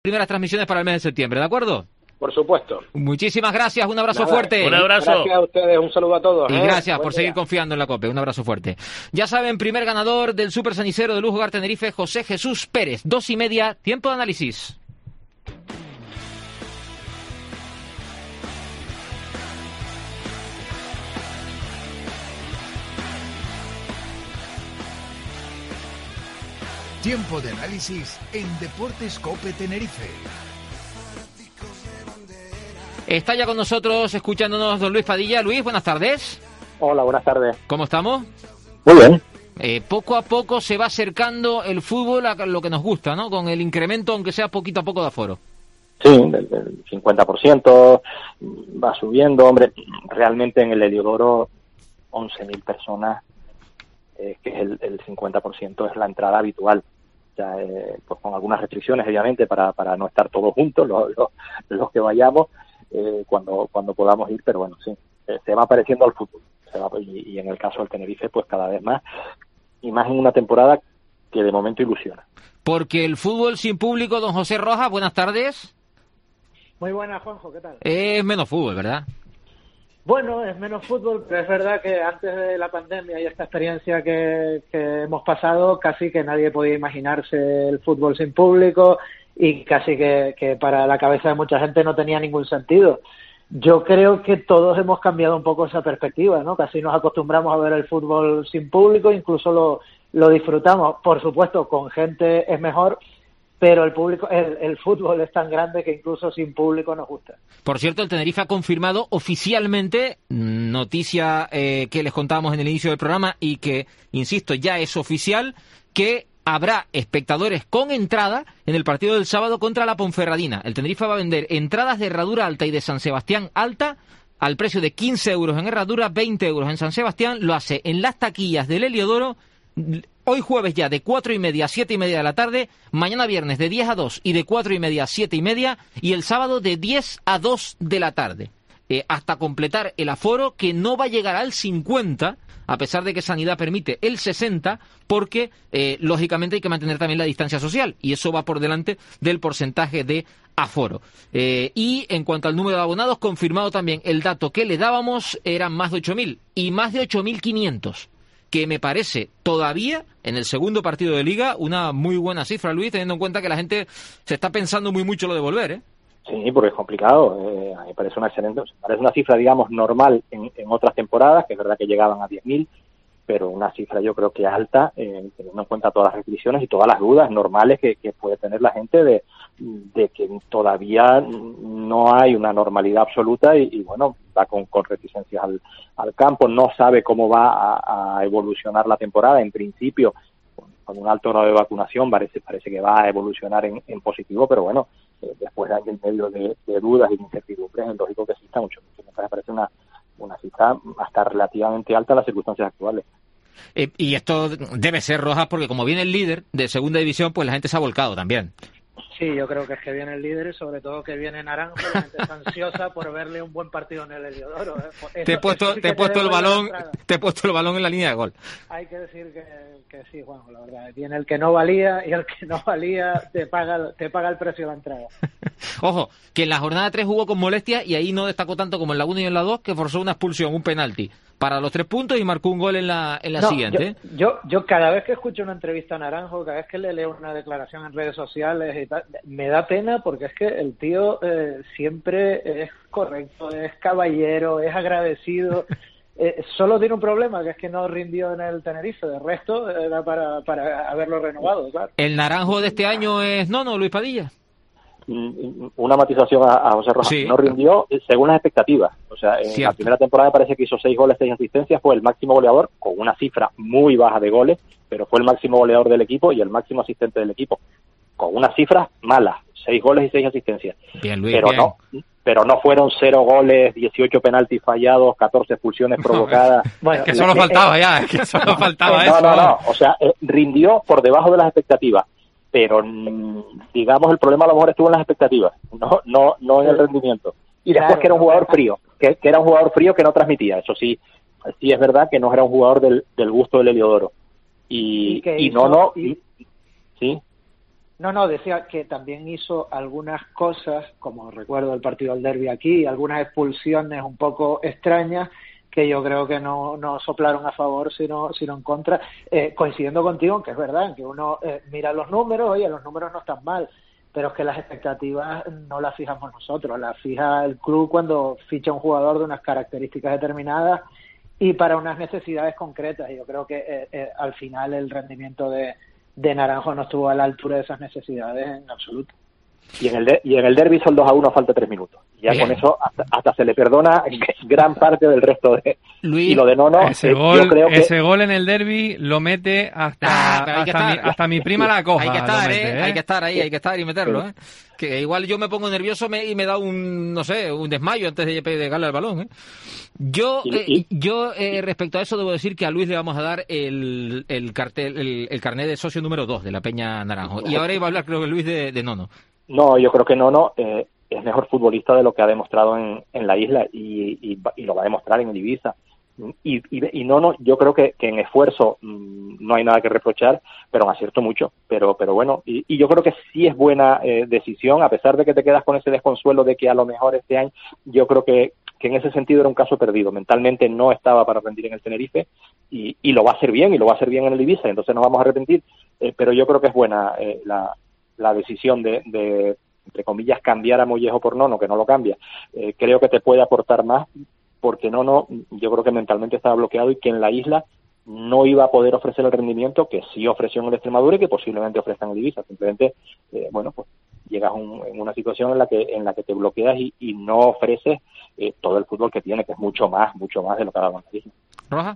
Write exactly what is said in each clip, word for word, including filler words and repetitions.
Primeras transmisiones para el mes de septiembre, ¿de acuerdo? Por supuesto. Muchísimas gracias, un abrazo Nada, fuerte. Un abrazo. Gracias a ustedes, un saludo a todos. Y ¿eh? gracias Buen por día. seguir confiando en la COPE, un abrazo fuerte. Ya saben, primer ganador del Super Cenicero de Lujo Hogar Tenerife, José Jesús Pérez, dos y media, tiempo de análisis. Tiempo de análisis en Deportes COPE Tenerife. Está ya con nosotros, escuchándonos, don Luis Padilla. Luis, buenas tardes. Hola, buenas tardes. ¿Cómo estamos? Muy bien. Eh, poco a poco se va acercando el fútbol a lo que nos gusta, ¿no? Con el incremento, aunque sea poquito a poco, de aforo. Sí, del, del cincuenta por ciento va subiendo. Hombre, realmente en el Heliodoro once mil personas, eh, que es el, el cincuenta por ciento es la entrada habitual. Ya, eh, pues con algunas restricciones, obviamente, para, para no estar todos juntos, los, los, los que vayamos, eh, cuando cuando podamos ir, pero bueno, sí, eh, se va pareciendo al fútbol. Se va, y, y en el caso del Tenerife, pues cada vez más, y más en una temporada que de momento ilusiona. Porque el fútbol sin público, don José Rojas, buenas tardes. Muy buenas, Juanjo, ¿qué tal? Es menos fútbol, ¿verdad? Bueno, es menos fútbol, pero es verdad que antes de la pandemia y esta experiencia que, que hemos pasado, casi que nadie podía imaginarse el fútbol sin público y casi que, que para la cabeza de mucha gente no tenía ningún sentido. Yo creo que todos hemos cambiado un poco esa perspectiva, ¿no? Casi nos acostumbramos a ver el fútbol sin público, incluso lo, lo disfrutamos. Por supuesto, con gente es mejor, pero el público, el, el fútbol es tan grande que incluso sin público nos gusta. Por cierto, el Tenerife ha confirmado oficialmente, noticia eh, que les contábamos en el inicio del programa y que, insisto, ya es oficial, que habrá espectadores con entrada en el partido del sábado contra la Ponferradina. El Tenerife va a vender entradas de Herradura Alta y de San Sebastián Alta al precio de quince euros en Herradura, veinte euros en San Sebastián. Lo hace en las taquillas del Heliodoro. Hoy jueves ya de cuatro y media a siete y media de la tarde, mañana viernes de diez a dos y de cuatro y media a siete y media, y el sábado de diez a dos de la tarde, eh, hasta completar el aforo, que no va a llegar al cincuenta, a pesar de que Sanidad permite el sesenta, porque eh, lógicamente hay que mantener también la distancia social, y eso va por delante del porcentaje de aforo. Eh, y en cuanto al número de abonados, confirmado también el dato que le dábamos, eran más de ocho mil, y más de ocho mil quinientos. Que me parece todavía, en el segundo partido de Liga, una muy buena cifra, Luis, teniendo en cuenta que la gente se está pensando muy mucho lo de volver, ¿eh? Sí, porque es complicado. Eh, a mí me parece una excelente, me parece una cifra, digamos, normal en, en otras temporadas, que es verdad que llegaban a diez mil, pero una cifra yo creo que alta, eh, teniendo en cuenta todas las restricciones y todas las dudas normales que, que puede tener la gente de, de que todavía no hay una normalidad absoluta y, y bueno, va con, con reticencias al, al campo, no sabe cómo va a, a evolucionar la temporada. En principio, con un alto grado de vacunación parece parece que va a evolucionar en, en positivo, pero bueno, eh, después de año y medio de, de dudas y de incertidumbres, es lógico que exista mucho. Me parece una, una cifra hasta relativamente alta en las circunstancias actuales. Eh, y esto debe ser, Rojas, porque como viene el líder de segunda división, pues la gente se ha volcado también. Sí, yo creo que es que viene el líder y sobre todo que viene Naranjo, la gente está ansiosa por verle un buen partido en el Heliodoro, ¿eh? Eso, te he puesto, sí te he puesto te el balón, te he puesto el balón en la línea de gol. Hay que decir que, que sí, Juan, la verdad. Viene el que no valía y el que no valía te paga, te paga el precio de la entrada. Ojo, que en la jornada tres jugó con molestia y ahí no destacó tanto como en la uno y en la dos, que forzó una expulsión, un penalti para los tres puntos y marcó un gol en la en la no, siguiente. Yo, yo, yo cada vez que escucho una entrevista a Naranjo, cada vez que le leo una declaración en redes sociales y tal, me da pena porque es que el tío eh, siempre es correcto, es caballero, es agradecido. Eh, solo tiene un problema, que es que no rindió en el Tenerife. De resto, era para, para haberlo renovado, claro. ¿El Naranjo de este año es Nono, Luis Padilla? Una matización a, a José Rojas. Sí. No rindió según las expectativas. O sea, en Cierto. La primera temporada parece que hizo seis goles, seis asistencias, fue el máximo goleador, con una cifra muy baja de goles, pero fue el máximo goleador del equipo y el máximo asistente del equipo, con unas cifras malas, seis goles y seis asistencias. Bien, Luis, pero bien. no pero no fueron cero goles, dieciocho penaltis fallados, catorce expulsiones provocadas. Bueno, es que solo eh, faltaba eh, ya, es que solo faltaba no, eso. No, no, no, o sea, eh, rindió por debajo de las expectativas. Pero digamos el problema a lo mejor estuvo en las expectativas, no no no en el rendimiento. Y después Claro, que era un no, jugador no. frío, que, que era un jugador frío que no transmitía. Eso sí, sí es verdad que no era un jugador del, del gusto del Heliodoro. Y, ¿Y qué y hizo? no, no, ¿Y, y- sí. No, no, decía que también hizo algunas cosas, como recuerdo el partido del derbi aquí, algunas expulsiones un poco extrañas, que yo creo que no, no soplaron a favor, sino, sino en contra, eh, coincidiendo contigo, que es verdad, que uno eh, mira los números, oye, los números no están mal, pero es que las expectativas no las fijamos nosotros, las fija el club cuando ficha un jugador de unas características determinadas y para unas necesidades concretas. Y yo creo que eh, eh, al final el rendimiento de de Naranjo no estuvo a la altura de esas necesidades en absoluto. Y en el de, y en el derbi son dos a uno, falta tres minutos. Ya Bien. Con eso hasta, hasta se le perdona gran parte del resto de Luis, y lo de Nono. Ese, eh, gol, yo creo que... ese gol en el derbi lo mete hasta, ah, hasta, mi, hasta mi prima la coja. Hay que estar, mete, ¿eh? ¿eh? Hay que estar ahí, hay que estar y meterlo, ¿eh? Que igual yo me pongo nervioso me, y me da un, no sé, un desmayo antes de pegarle al balón, ¿eh? Yo, eh, yo eh, respecto a eso debo decir que a Luis le vamos a dar el, el cartel, el, el carnet de socio número dos de la Peña Naranjo. Y ahora iba a hablar, creo que Luis, de, de Nono. No, yo creo que Nono eh, es mejor futbolista de lo que ha demostrado en, en la isla y, y, y lo va a demostrar en el Ibiza. Y, y, y Nono, yo creo que, que en esfuerzo mmm, no hay nada que reprochar, pero en acierto mucho. Pero pero bueno, y, y yo creo que sí es buena eh, decisión, a pesar de que te quedas con ese desconsuelo de que a lo mejor este año, yo creo que, que en ese sentido era un caso perdido. Mentalmente no estaba para rendir en el Tenerife y, y lo va a hacer bien, y lo va a hacer bien en el Ibiza, entonces nos vamos a arrepentir. Eh, pero yo creo que es buena eh, la, la decisión de, de, entre comillas, cambiar a Mollejo por Nono, que no lo cambia. Eh, creo que te puede aportar más, porque Nono, yo creo que mentalmente estaba bloqueado y que en la isla no iba a poder ofrecer el rendimiento que sí ofreció en el Extremadura y que posiblemente ofrezca en el Ibiza. Simplemente, eh, bueno, pues llegas un, en una situación en la que en la que te bloqueas y, y no ofreces eh, todo el fútbol que tiene, que es mucho más, mucho más de lo que ha dado en la isla. ¿Roja?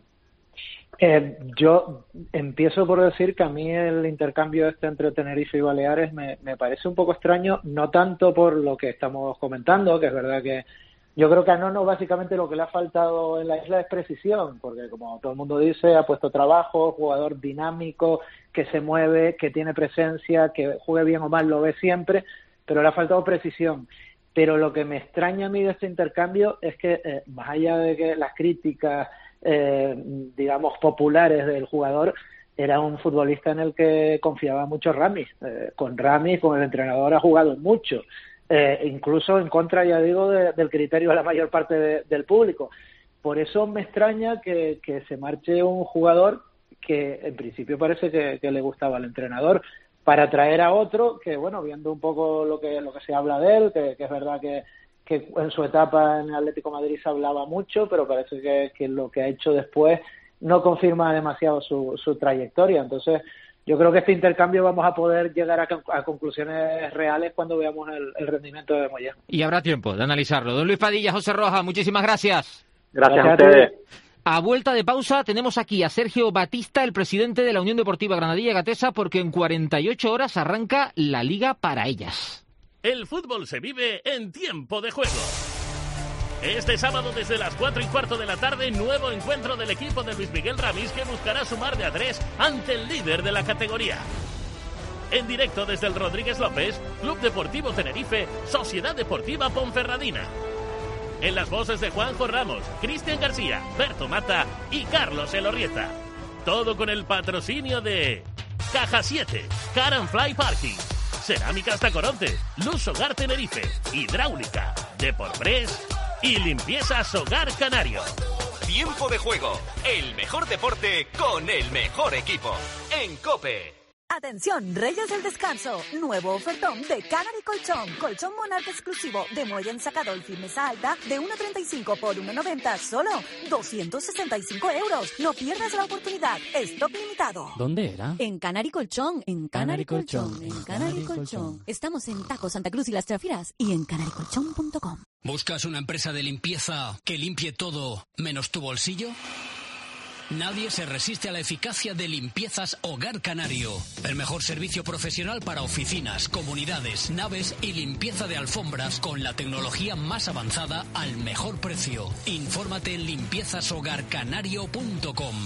Eh, yo empiezo por decir que a mí el intercambio este entre Tenerife y Baleares me, me parece un poco extraño, no tanto por lo que estamos comentando, que es verdad que yo creo que a Nono básicamente lo que le ha faltado en la isla es precisión, porque como todo el mundo dice, ha puesto trabajo, jugador dinámico, que se mueve, que tiene presencia, que juegue bien o mal lo ve siempre, pero le ha faltado precisión. Pero lo que me extraña a mí de este intercambio es que, eh, más allá de que las críticas, eh, digamos, populares del jugador, era un futbolista en el que confiaba mucho Ramis. Eh, con Ramis, con el entrenador, ha jugado mucho. Eh, incluso en contra, ya digo, de, del criterio de la mayor parte de, del público. Por eso me extraña que, que se marche un jugador que en principio parece que, que le gustaba al entrenador, para traer a otro que, bueno, viendo un poco lo que lo que se habla de él, que, que es verdad que, que en su etapa en el Atlético de Madrid se hablaba mucho, pero parece que, que lo que ha hecho después no confirma demasiado su, su trayectoria. Entonces, yo creo que este intercambio vamos a poder llegar a, a conclusiones reales cuando veamos el, el rendimiento de Mollejo. Y habrá tiempo de analizarlo. Don Luis Padilla, José Rojas, muchísimas gracias. Gracias, gracias a ustedes. A vuelta de pausa tenemos aquí a Sergio Batista, el presidente de la Unión Deportiva Granadilla Gatesa, porque en cuarenta y ocho horas arranca la Liga para ellas. El fútbol se vive en tiempo de juego. Este sábado desde las cuatro y cuarto de la tarde, nuevo encuentro del equipo de Luis Miguel Ramis, que buscará sumar de a tres ante el líder de la categoría. En directo desde el Rodríguez López, Club Deportivo Tenerife, Sociedad Deportiva Ponferradina. En las voces de Juanjo Ramos, Cristian García, Berto Mata y Carlos Elorrieta. Todo con el patrocinio de Caja siete, Car and Fly Parking, Cerámicas Tacoronte, Luz Hogar Tenerife, Hidráulica, Deporpress y Limpiezas Hogar Canario. Tiempo de juego, el mejor deporte con el mejor equipo. En COPE. Atención, Reyes del Descanso, nuevo ofertón de Canary Colchón, colchón Monarca exclusivo de muelle ensacador firmeza alta de uno treinta y cinco por uno noventa, solo doscientos sesenta y cinco euros. No pierdas la oportunidad, stock limitado. ¿Dónde era? En Canary Colchón, en Canary, Canary Colchón, Colchón, en Canary, Canary Colchón. Colchón. Estamos en Taco Santa Cruz y Las Trafiras y en canary colchón punto com. ¿Buscas una empresa de limpieza que limpie todo menos tu bolsillo? Nadie se resiste a la eficacia de Limpiezas Hogar Canario. El mejor servicio profesional para oficinas, comunidades, naves y limpieza de alfombras con la tecnología más avanzada al mejor precio. Infórmate en limpiezas hogar canario punto com.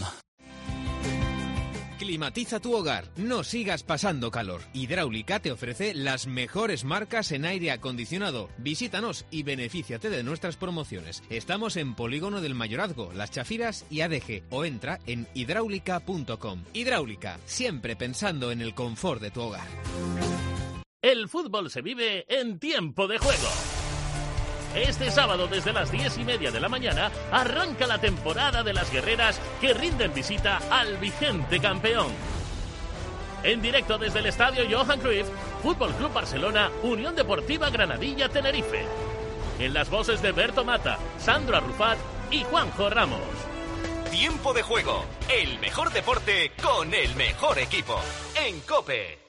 Climatiza tu hogar, no sigas pasando calor. Hidráulica te ofrece las mejores marcas en aire acondicionado. Visítanos y benefíciate de nuestras promociones. Estamos en Polígono del Mayorazgo, Las Chafiras y A D G, o entra en hidráulica punto com. Hidráulica, siempre pensando en el confort de tu hogar. El fútbol se vive en Tiempo de Juego. Este sábado desde las diez y media de la mañana arranca la temporada de las guerreras que rinden visita al vigente campeón. En directo desde el estadio Johan Cruyff, Fútbol Club Barcelona, Unión Deportiva Granadilla Tenerife. En las voces de Berto Mata, Sandro Arrufat y Juanjo Ramos. Tiempo de Juego, el mejor deporte con el mejor equipo. En COPE.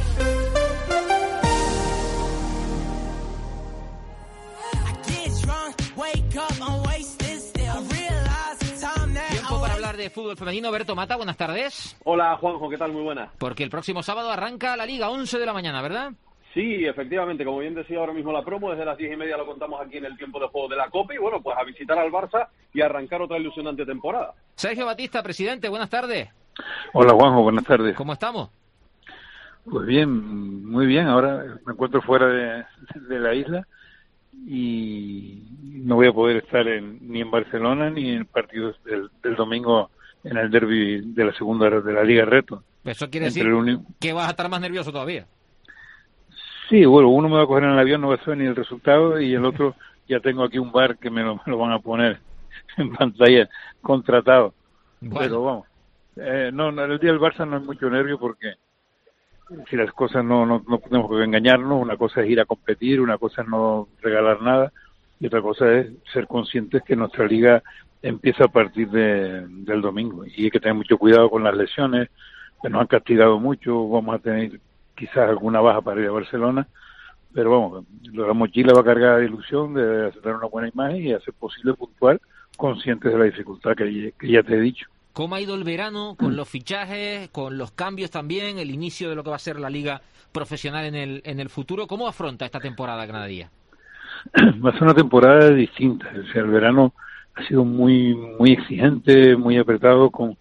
Tiempo para hablar de fútbol femenino. Berto Mata, buenas tardes. Hola Juanjo, ¿qué tal? Muy buenas. Porque el próximo sábado arranca la Liga, once de la mañana, ¿verdad? Sí, efectivamente, como bien decía ahora mismo la promo, desde las diez y media lo contamos aquí en el Tiempo de Juego de la COPE y bueno, pues a visitar al Barça y arrancar otra ilusionante temporada. Sergio Batista, presidente, buenas tardes. Hola Juanjo, buenas tardes. ¿Cómo estamos? Pues bien, muy bien, ahora me encuentro fuera de, de la isla y no voy a poder estar en, ni en Barcelona ni en partidos del, del domingo en el derbi de la segunda de la Liga Reto. Eso quiere decir uni... que vas a estar más nervioso todavía. Sí, bueno, uno me va a coger en el avión, no va a saber ni el resultado, y el otro ya tengo aquí un bar que me lo, me lo van a poner en pantalla contratado. Bueno. Pero vamos, eh, no, no, el día del Barça no es mucho nervio porque si las cosas no, no, no tenemos que engañarnos, una cosa es ir a competir, una cosa es no regalar nada, y otra cosa es ser conscientes que nuestra liga empieza a partir de, del domingo, y hay que tener mucho cuidado con las lesiones, que nos han castigado mucho, vamos a tener quizás alguna baja para ir a Barcelona, pero vamos, la mochila va cargada de ilusión, de hacer una buena imagen y hacer posible puntual, conscientes de la dificultad que, que ya te he dicho. ¿Cómo ha ido el verano con los fichajes, con los cambios también, el inicio de lo que va a ser la liga profesional en el en el futuro? ¿Cómo afronta esta temporada Granadilla? Va a ser una temporada distinta, o sea, el verano ha sido muy muy exigente, muy apretado, con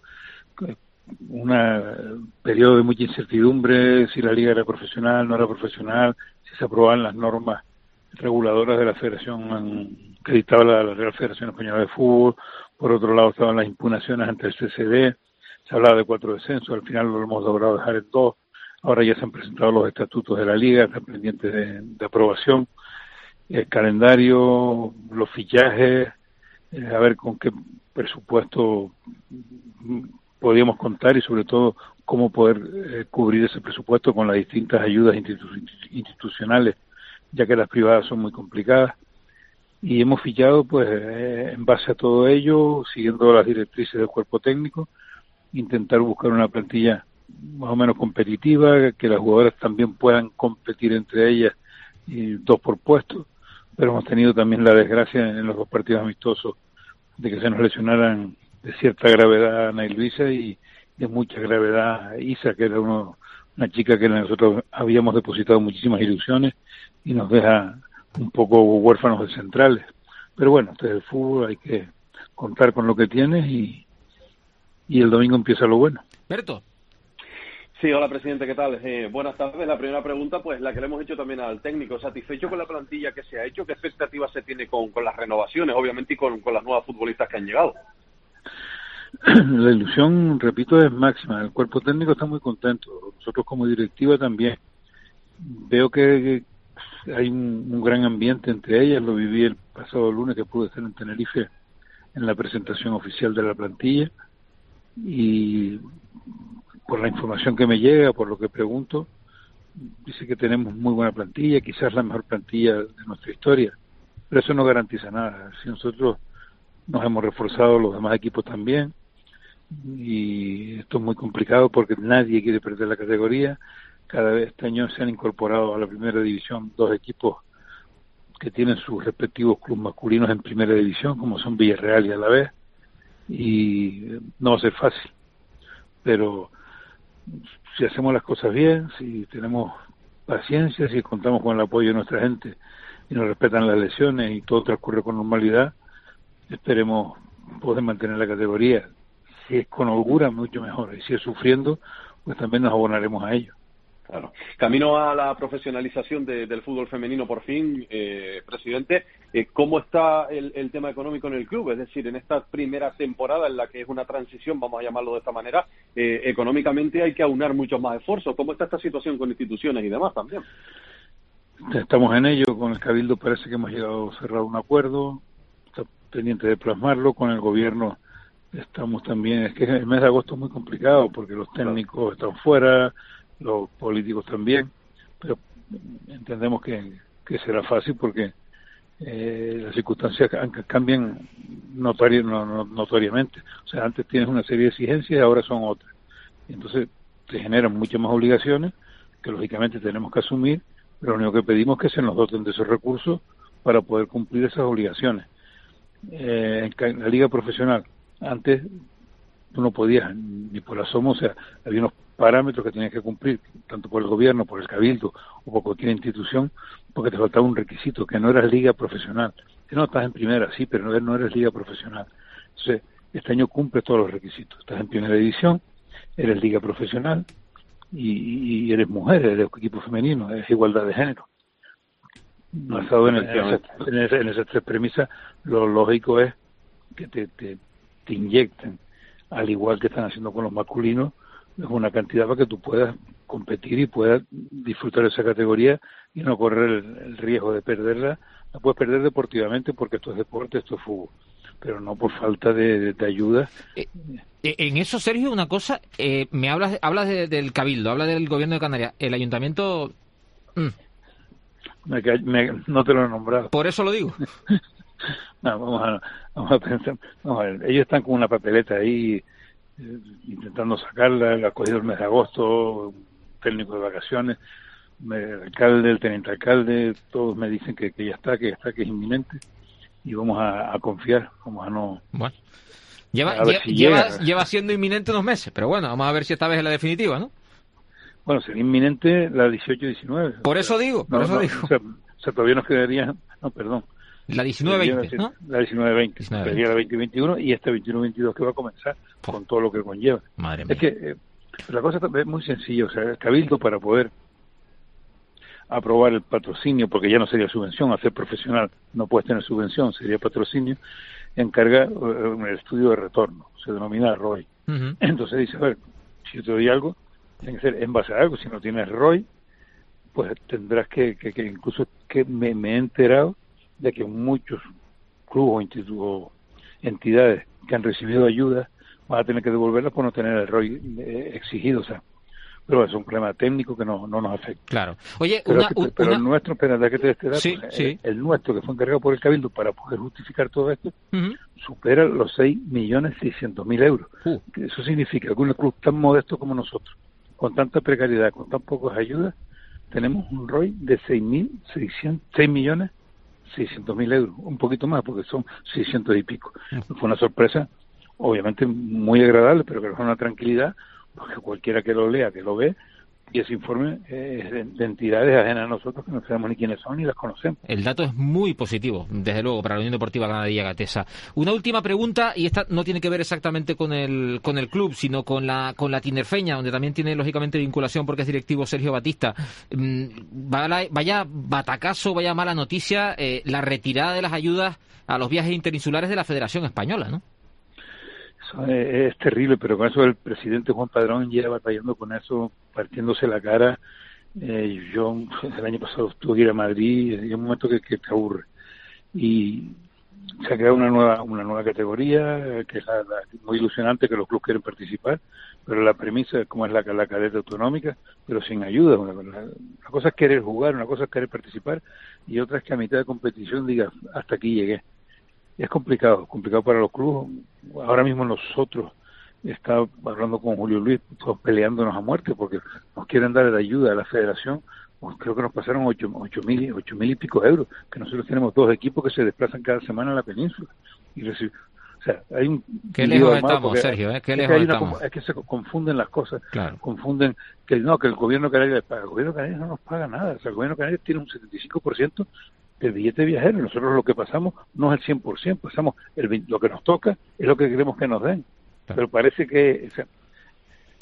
un periodo de mucha incertidumbre, si la liga era profesional, no era profesional, si se aprobaban las normas reguladoras de la Federación que dictaba la, la Real Federación Española de Fútbol. Por otro lado estaban las impugnaciones ante el C C D, se hablaba de cuatro descensos, al final lo hemos logrado dejar en dos, ahora ya se han presentado los estatutos de la liga, están pendientes de, de aprobación, el calendario, los fichajes, eh, a ver con qué presupuesto podíamos contar y sobre todo cómo poder eh, cubrir ese presupuesto con las distintas ayudas institu- institucionales, ya que las privadas son muy complicadas. Y hemos fichado pues eh, en base a todo ello, siguiendo las directrices del cuerpo técnico, intentar buscar una plantilla más o menos competitiva, que las jugadoras también puedan competir entre ellas, y dos por puesto, pero hemos tenido también la desgracia en los dos partidos amistosos de que se nos lesionaran de cierta gravedad Ana y Luisa y de mucha gravedad Isa, que era uno, una chica que nosotros habíamos depositado muchísimas ilusiones y nos deja un poco huérfanos de centrales. Pero bueno, desde el fútbol hay que contar con lo que tienes y, y el domingo empieza lo bueno. Berto. Sí, hola presidente, ¿qué tal? Eh, buenas tardes. La primera pregunta, pues la que le hemos hecho también al técnico. ¿Satisfecho con la plantilla que se ha hecho? ¿Qué expectativas se tiene con, con las renovaciones, obviamente, y con, con las nuevas futbolistas que han llegado? La ilusión, repito, es máxima. El cuerpo técnico está muy contento. Nosotros como directiva también. Veo que hay un, un gran ambiente entre ellas. Lo viví el pasado lunes que pude estar en Tenerife en la presentación oficial de la plantilla. Y por la información que me llega, por lo que pregunto, dice que tenemos muy buena plantilla, quizás la mejor plantilla de nuestra historia. Pero eso no garantiza nada. Si nosotros nos hemos reforzado, los demás equipos también, y esto es muy complicado porque nadie quiere perder la categoría. Cada vez este año se han incorporado a la primera división dos equipos que tienen sus respectivos clubes masculinos en primera división, como son Villarreal y Alavés, y no va a ser fácil, pero si hacemos las cosas bien, si tenemos paciencia, si contamos con el apoyo de nuestra gente y nos respetan las lesiones y todo transcurre con normalidad, esperemos poder mantener la categoría. Si es con holgura, mucho mejor, y si es sufriendo, pues también nos abonaremos a ello. Claro. Camino a la profesionalización de, del fútbol femenino, por fin, eh, presidente. Eh, ¿Cómo está el, el tema económico en el club? Es decir, en esta primera temporada en la que es una transición, vamos a llamarlo de esta manera, eh, económicamente hay que aunar muchos más esfuerzos. ¿Cómo está esta situación con instituciones y demás también? Estamos en ello. Con el Cabildo parece que hemos llegado a cerrar un acuerdo. Está pendiente de plasmarlo. Con el gobierno estamos también. Es que el mes de agosto es muy complicado porque los técnicos están fuera, los políticos también, pero entendemos que, que será fácil porque eh, las circunstancias cambian notori no, no, notoriamente. O sea, antes tienes una serie de exigencias y ahora son otras. Y entonces se generan muchas más obligaciones que lógicamente tenemos que asumir, pero lo único que pedimos es que se nos doten de esos recursos para poder cumplir esas obligaciones. Eh, en la liga profesional, antes tú no podías ni por asomo, o sea, había unos parámetros que tenías que cumplir, tanto por el gobierno, por el Cabildo o por cualquier institución, porque te faltaba un requisito, que no eras liga profesional. Que no, estás en primera, sí, pero no, no eres liga profesional. Entonces, este año cumples todos los requisitos. Estás en primera división, eres liga profesional y, y eres mujer, eres equipo femenino, es igualdad de género. Basado en, el, en, esas, en, esas, en esas tres premisas, lo lógico es que te, te, te inyecten, al igual que están haciendo con los masculinos, es una cantidad para que tú puedas competir y puedas disfrutar de esa categoría y no correr el, el riesgo de perderla. La puedes perder deportivamente porque esto es deporte, esto es fútbol, pero no por falta de, de, de ayuda. Eh, en eso, Sergio, una cosa, eh, me hablas hablas de, del Cabildo, hablas del gobierno de Canarias, el ayuntamiento... Mm. Me, me, no te lo he nombrado. Por eso lo digo. No, vamos a, vamos a pensar, vamos a ver, ellos están con una papeleta ahí eh, intentando sacarla, la ha cogido el mes de agosto, un técnico de vacaciones, me, el alcalde, el teniente alcalde, todos me dicen que, que ya está, que ya está, que es inminente y vamos a, a confiar, vamos a no... Bueno, lleva, lleva, si lleva, lleva siendo inminente unos meses, pero bueno, vamos a ver si esta vez es la definitiva, ¿no? Bueno, sería inminente la dieciocho diecinueve. Por eso digo, por no, eso no, digo. O sea, o sea, todavía nos quedaría, no, perdón. La diecinueve veinte, ¿no? La diecinueve veinte, sería la veinte veintiuno y este veintiuno veintidós que va a comenzar oh. con todo lo que conlleva. Madre mía. Es que eh, la cosa es muy sencilla, o sea, el Cabildo para poder aprobar el patrocinio, porque ya no sería subvención, hacer profesional no puedes tener subvención, sería patrocinio, encarga uh, el estudio de retorno, se denomina R O I. Uh-huh. Entonces dice, a ver, si yo te doy algo, tiene que ser en base a algo, si no tienes R O I, pues tendrás que, que, que incluso que me, me he enterado de que muchos clubes o institutos, entidades que han recibido ayuda van a tener que devolverlas por no tener el R O I eh, exigido, o sea, pero es un problema técnico que no, no nos afecta. Claro. Oye, pero, una, que, pero una... el nuestro, espera, que te este dato, sí, el, sí. el nuestro, que fue encargado por el Cabildo para poder justificar todo esto, uh-huh. supera los seis millones seiscientos mil euros. Uh. Eso significa que un club tan modesto como nosotros, con tanta precariedad, con tan pocas ayudas, tenemos un R O I de seis millones seiscientos mil euros, un poquito más, porque son seiscientos y pico. Uh. Fue una sorpresa, obviamente muy agradable, pero que es una tranquilidad, porque cualquiera que lo lea, que lo ve, y ese informe es de, de entidades ajenas a nosotros que no sabemos ni quiénes son ni las conocemos. El dato es muy positivo, desde luego, para la Unión Deportiva Granadilla Gatesa. Una última pregunta, y esta no tiene que ver exactamente con el con el club, sino con la con la Tinerfeña, donde también tiene lógicamente vinculación porque es directivo Sergio Batista. Vaya batacazo, vaya mala noticia, eh, la retirada de las ayudas a los viajes interinsulares de la Federación Española, ¿no? Eso es, es terrible, pero con eso el presidente Juan Padrón lleva batallando con eso, partiéndose la cara. Eh, yo el año pasado estuve que ir a Madrid y hay un momento que, que te aburre. Y se ha creado una nueva una nueva categoría que es la, la, muy ilusionante, que los clubes quieren participar, pero la premisa es como es la, la cadeta autonómica, pero sin ayuda. Una, una, una cosa es querer jugar, una cosa es querer participar y otra es que a mitad de competición digas, hasta aquí llegué. Es complicado, complicado para los clubes. Ahora mismo nosotros, está hablando con Julio Luis, todos peleándonos a muerte porque nos quieren dar la ayuda a la federación. Pues creo que nos pasaron ocho, ocho mil, ocho mil y pico euros, que nosotros tenemos dos equipos que se desplazan cada semana a la península. Y reciben, o sea, hay un... Qué lejos estamos, Sergio, ¿eh? Qué lejos es estamos. Una, es que se confunden las cosas, claro. Confunden que no, que el gobierno canario les paga. El gobierno canario no nos paga nada, o sea, el gobierno canario tiene un setenta y cinco por ciento del billete viajero. Nosotros lo que pasamos no es el cien por ciento, pasamos el, lo que nos toca, es lo que queremos que nos den. Claro. Pero parece que... O sea,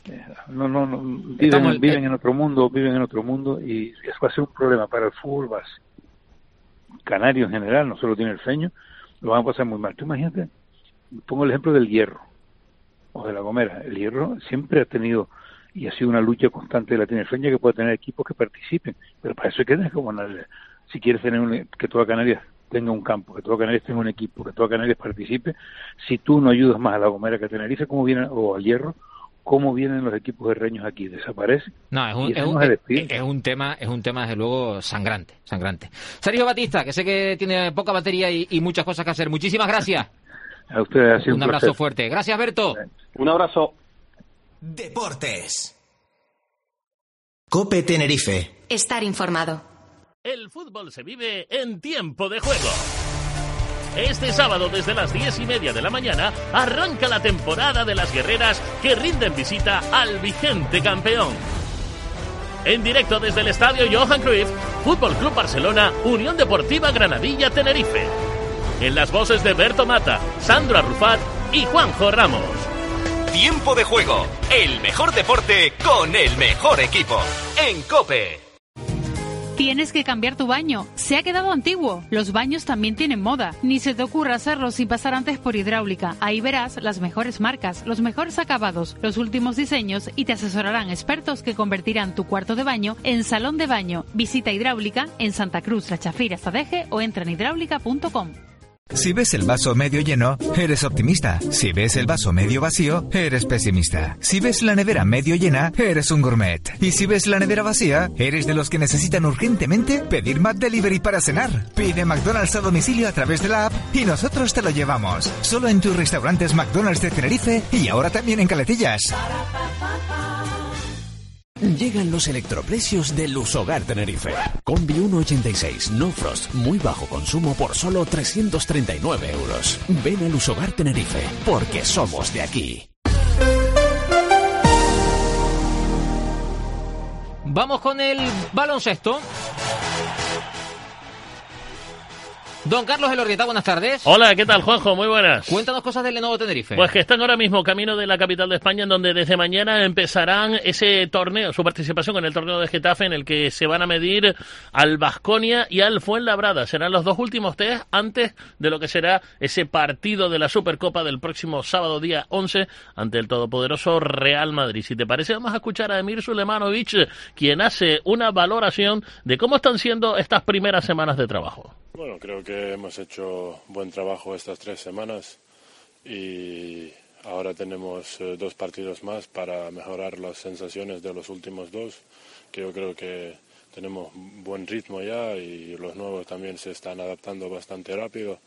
No, no, no viven, Estamos, viven eh, en otro mundo, viven en otro mundo y eso va a ser un problema para el fútbol base. Canario en general, no solo tiene el Feño, lo van a pasar muy mal. Tú imagínate, pongo el ejemplo del Hierro o de La Gomera. El Hierro siempre ha tenido y ha sido una lucha constante de la Tinerfeña que puede tener equipos que participen, pero para eso hay que tener como una, si quieres tener un, que toda Canarias tenga un campo, que toda Canarias tenga un equipo, que toda Canarias participe, si tú no ayudas más a La Gomera que a Tenerife, ¿cómo viene, o al Hierro? ¿Cómo vienen los equipos herreños aquí? ¿Desaparecen? No, es un, es, un, es, es un tema, es un tema desde luego sangrante, sangrante. Sergio Batista, que sé que tiene poca batería y, y muchas cosas que hacer. Muchísimas gracias. A ustedes ha sido un, un abrazo placer. fuerte. Gracias, Berto. Un abrazo. Deportes. COPE Tenerife. Estar informado. El fútbol se vive en tiempo de juego. Este sábado desde las diez y media de la mañana arranca la temporada de las guerreras que rinden visita al vigente campeón. En directo desde el estadio Johan Cruyff, Fútbol Club Barcelona, Unión Deportiva Granadilla Tenerife. En las voces de Berto Mata, Sandro Arrufat y Juanjo Ramos. Tiempo de juego, el mejor deporte con el mejor equipo. En COPE. Tienes que cambiar tu baño. Se ha quedado antiguo. Los baños también tienen moda. Ni se te ocurra hacerlo sin pasar antes por Hidráulica. Ahí verás las mejores marcas, los mejores acabados, los últimos diseños y te asesorarán expertos que convertirán tu cuarto de baño en salón de baño. Visita Hidráulica en Santa Cruz, La Chafira, Sadeje o entra en hidráulica punto com. Si ves el vaso medio lleno, eres optimista. Si ves el vaso medio vacío, eres pesimista. Si ves la nevera medio llena, eres un gourmet. Y si ves la nevera vacía, eres de los que necesitan urgentemente pedir McDelivery para cenar. Pide McDonald's a domicilio a través de la app y nosotros te lo llevamos. Solo en tus restaurantes McDonald's de Tenerife y ahora también en Caletillas. Llegan los electroprecios de Lusogar Tenerife. Combi uno ochenta y seis, no frost, muy bajo consumo por solo trescientos treinta y nueve euros. Ven a Lusogar Tenerife, porque somos de aquí. Vamos con el baloncesto. Don Carlos Elorrieta, buenas tardes. Hola, ¿qué tal, Juanjo? Muy buenas. Cuéntanos cosas del Lenovo Tenerife. Pues que están ahora mismo camino de la capital de España, en donde desde mañana empezarán ese torneo, su participación con el torneo de Getafe, en el que se van a medir al Baskonia y al Fuenlabrada. Serán los dos últimos test antes de lo que será ese partido de la Supercopa del próximo sábado día once ante el todopoderoso Real Madrid. Si te parece, vamos a escuchar a Emir Sulemanovic, quien hace una valoración de cómo están siendo estas primeras semanas de trabajo. Bueno, creo que hemos hecho buen trabajo estas tres semanas y ahora tenemos eh, dos partidos más para mejorar las sensaciones de los últimos dos, que yo creo que tenemos buen ritmo ya y los nuevos también se están adaptando bastante rápido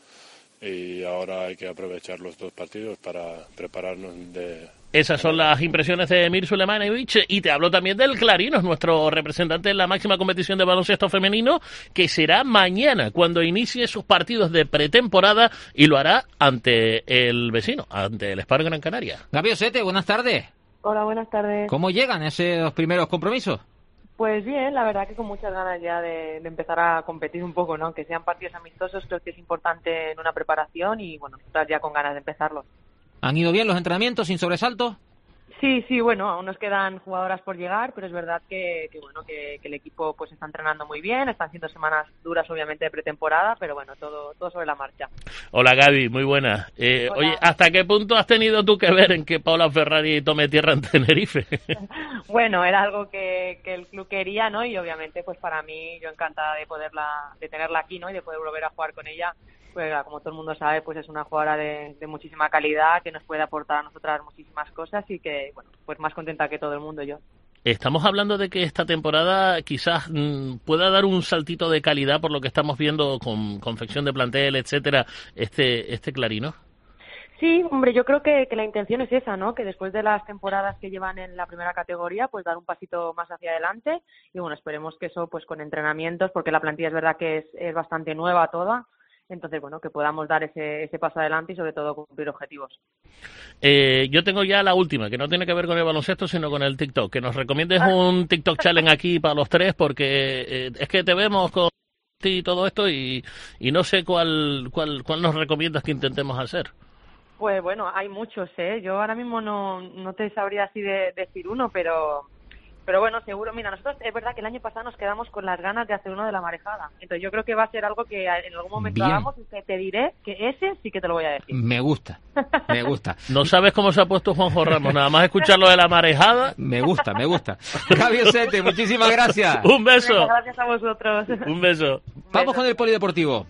y ahora hay que aprovechar los dos partidos para prepararnos de... Esas son las impresiones de Emir Sulemanovic, y te hablo también del Clarinos, nuestro representante en la máxima competición de baloncesto femenino, que será mañana cuando inicie sus partidos de pretemporada y lo hará ante el vecino, ante el Spar Gran Canaria. Gaby Osete, buenas tardes. Hola, buenas tardes. ¿Cómo llegan esos primeros compromisos? Pues bien, la verdad que con muchas ganas ya de, de empezar a competir un poco, ¿no? Aunque sean partidos amistosos, creo que es importante en una preparación y, bueno, estar ya con ganas de empezarlos. ¿Han ido bien los entrenamientos sin sobresaltos? Sí, sí, bueno, aún nos quedan jugadoras por llegar, pero es verdad que, que bueno, que, que el equipo pues está entrenando muy bien, están siendo semanas duras obviamente de pretemporada, pero bueno, todo todo sobre la marcha. Hola Gaby, muy buena. Eh, oye, ¿hasta qué punto has tenido tú que ver en que Paula Ferrari tome tierra en Tenerife? Bueno, era algo que, que el club quería, ¿no? Y obviamente pues para mí, yo encantada de poderla, de tenerla aquí, ¿no? Y de poder volver a jugar con ella. Pues como todo el mundo sabe, pues es una jugadora de, de muchísima calidad, que nos puede aportar a nosotras muchísimas cosas y que, bueno, pues más contenta que todo el mundo yo. Estamos hablando de que esta temporada quizás mmm, pueda dar un saltito de calidad por lo que estamos viendo con confección de plantel, etcétera, este este Clarino. Sí, hombre, yo creo que, que la intención es esa, ¿no? Que después de las temporadas que llevan en la primera categoría, pues dar un pasito más hacia adelante y bueno, esperemos que eso pues con entrenamientos, porque la plantilla es verdad que es, es bastante nueva toda. Entonces, bueno, que podamos dar ese, ese paso adelante y sobre todo cumplir objetivos. Eh, yo tengo ya la última, que no tiene que ver con el baloncesto, sino con el TikTok. Que nos recomiendes ah. un TikTok challenge aquí para los tres, porque eh, es que te vemos con ti y todo esto y, y no sé cuál, cuál, cuál nos recomiendas que intentemos hacer. Pues bueno, hay muchos, ¿eh? Yo ahora mismo no, no te sabría así de, decir uno, pero pero bueno, seguro. Mira, nosotros es verdad que el año pasado nos quedamos con las ganas de hacer uno de la marejada. Entonces yo creo que va a ser algo que en algún momento Bien. hagamos y que te diré que ese sí que te lo voy a decir. Me gusta, me gusta. No sabes cómo se ha puesto Juanjo Ramos, nada más escuchar lo de la marejada. Me gusta, me gusta. Gaby Osete, muchísimas gracias. Un beso. Venga, gracias a vosotros. Un beso. Vamos con el polideportivo.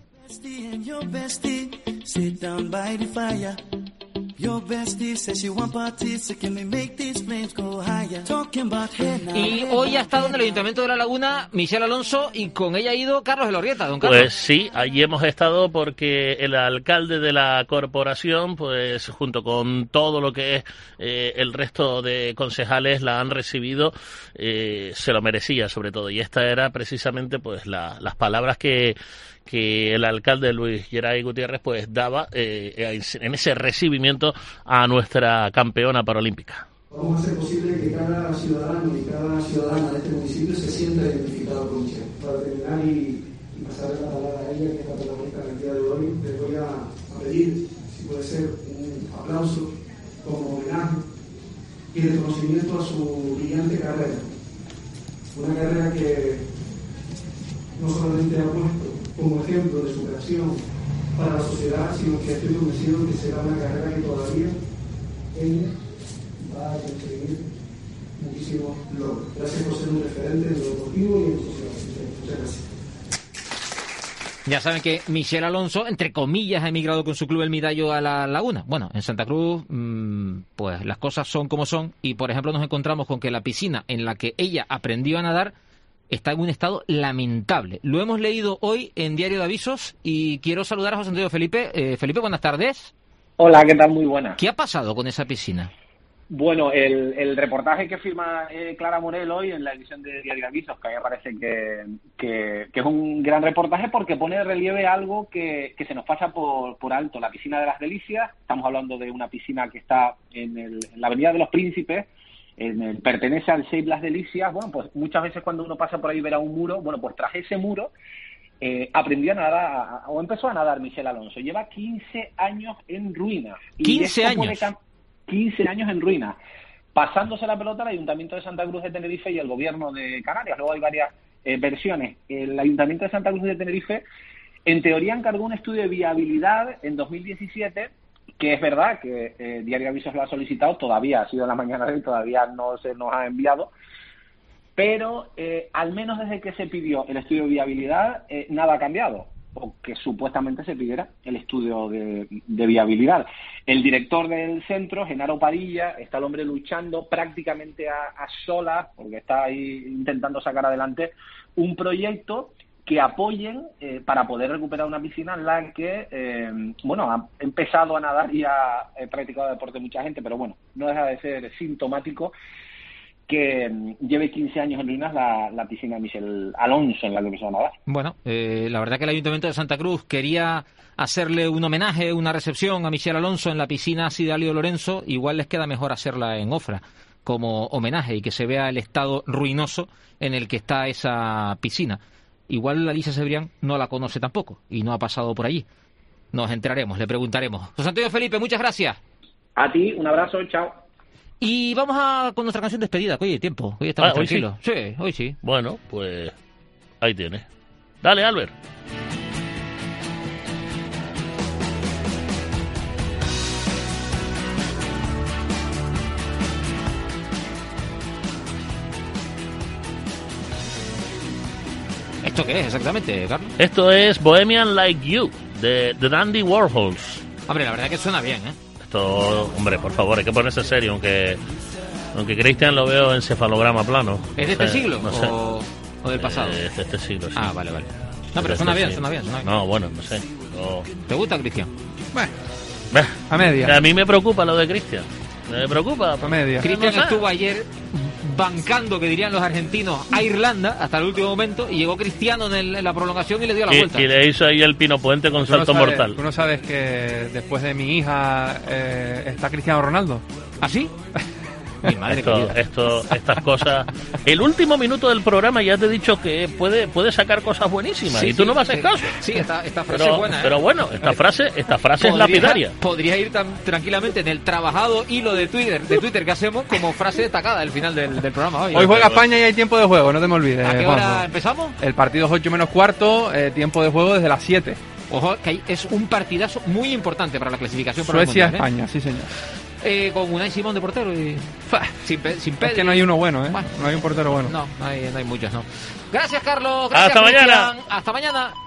Y hoy ha estado en el Ayuntamiento de La Laguna Michelle Alonso y con ella ha ido Carlos Elorrieta, don Carlos. Pues sí, allí hemos estado porque el alcalde de la corporación, pues junto con todo lo que es eh, el resto de concejales la han recibido, eh, se lo merecía sobre todo. Y esta era precisamente pues la, las palabras que que el alcalde Luis Geray Gutiérrez pues daba eh, en ese recibimiento a nuestra campeona paralímpica. Vamos a hacer posible que cada ciudadano y cada ciudadana de este municipio se sienta identificado con Michelle. Para terminar y, y pasarle la palabra a ella, que es la protagonista del día de hoy, les voy a, a pedir, si puede ser, un aplauso como homenaje y reconocimiento a su brillante carrera. Una carrera que no solamente ha puesto como ejemplo de superación para la sociedad, sino que estoy convencido que será una carrera que todavía ella va a conseguir muchísimos logros. Gracias por ser un referente en lo deportivo y en lo social. Muchas gracias. Ya saben que Michelle Alonso, entre comillas, ha emigrado con su club El Midallo a La Laguna. Bueno, en Santa Cruz, mmm, pues las cosas son como son. Y, por ejemplo, nos encontramos con que la piscina en la que ella aprendió a nadar está en un estado lamentable. Lo hemos leído hoy en Diario de Avisos y quiero saludar a José Antonio Felipe. Eh, Felipe, buenas tardes. Hola, ¿qué tal? Muy buenas. ¿Qué ha pasado con esa piscina? Bueno, el, el reportaje que firma eh, Clara Morel hoy en la edición de Diario de Avisos, que a mí me parece que, que, que es un gran reportaje porque pone de relieve algo que, que se nos pasa por, por alto. La piscina de las Delicias, estamos hablando de una piscina que está en, el, en la Avenida de los Príncipes, en el, pertenece al Save Las Delicias. Bueno, pues muchas veces cuando uno pasa por ahí verá un muro. Bueno, pues tras ese muro eh, aprendió a nadar, o empezó a nadar Michelle Alonso. Lleva quince años en ruinas. quince años. quince años en ruinas, pasándose la pelota al Ayuntamiento de Santa Cruz de Tenerife y el Gobierno de Canarias. Luego hay varias eh, versiones. El Ayuntamiento de Santa Cruz de Tenerife, en teoría, encargó un estudio de viabilidad en dos mil diecisiete, que es verdad que eh, Diario de Avisos lo ha solicitado, todavía ha sido en la mañana de hoy, todavía no se nos ha enviado, pero eh, al menos desde que se pidió el estudio de viabilidad, eh, nada ha cambiado, o que supuestamente se pidiera el estudio de, de viabilidad. El director del centro, Genaro Padilla, está el hombre luchando prácticamente a, a solas, porque está ahí intentando sacar adelante un proyecto que apoyen eh, para poder recuperar una piscina en la que, eh, bueno, ha empezado a nadar y ha eh, practicado deporte mucha gente, pero bueno, no deja de ser sintomático que eh, lleve quince años en ruinas la, la piscina de Michelle Alonso en la que empezó a nadar. Bueno, eh, la verdad que el Ayuntamiento de Santa Cruz quería hacerle un homenaje, una recepción a Michelle Alonso en la piscina Sidalio Lorenzo. Igual les queda mejor hacerla en Ofra como homenaje y que se vea el estado ruinoso en el que está esa piscina. Igual Alicia Cebrián no la conoce tampoco y no ha pasado por allí. Nos enteraremos, le preguntaremos. José Antonio Felipe, muchas gracias. A ti, un abrazo, chao. Y vamos a con nuestra canción despedida, que hoy hay tiempo, hoy estamos ah, ¿hoy tranquilos. Sí? sí, hoy sí. Bueno, pues ahí tiene. Dale, Albert. ¿Esto qué es exactamente, Carlos? Esto es Bohemian Like You, de The Dandy Warhols. Hombre, la verdad que suena bien, ¿eh? Esto, hombre, por favor, hay que ponerse serio, aunque aunque Cristian lo veo en cefalograma plano. ¿Es de este no sé, siglo no sé. o, o del pasado? Eh, es de este siglo, sí. Ah, vale, vale. No, pero suena bien, suena bien, suena bien. No, bueno, no sé. No. ¿Te gusta, Cristian? Bueno, a media. A mí me preocupa lo de Cristian. Me preocupa. A media. Cristian no sé. estuvo ayer bancando, que dirían los argentinos, a Irlanda hasta el último momento y llegó Cristiano en, el, en la prolongación y le dio la y, vuelta. Y le hizo ahí el Pino Puente con salto no sabes, mortal. ¿Tú no sabes que después de mi hija eh, está Cristiano Ronaldo? ¿Ah, sí? Mi madre esto, querida. esto, estas cosas. El último minuto del programa ya te he dicho que puede, puede sacar cosas buenísimas, Sí, y tú sí, no me haces sí. caso. Sí, esta, esta frase Pero, es buena, ¿eh? pero bueno, esta frase, esta frase es Podría- lapidaria. Podría ir tan tranquilamente en el trabajado hilo de Twitter, de Twitter que hacemos como frase destacada al final del, del programa hoy. Hoy juega España y hay tiempo de juego, no te me olvides. ¿A qué Juanjo. hora empezamos? El partido es ocho menos cuarto, eh, tiempo de juego desde las siete. Ojo, que hay- es un partidazo muy importante para la clasificación para el Suecia-España, Mundial, sí señor. ¿eh? Eh, con Unai Simón de portero y... Sin, pe- sin Es Pedri. que no hay uno bueno, ¿eh? Bueno. No hay un portero bueno. No, no hay, no hay muchos, no. Gracias, Carlos. Gracias, Hasta mañana. Cristian. Hasta mañana.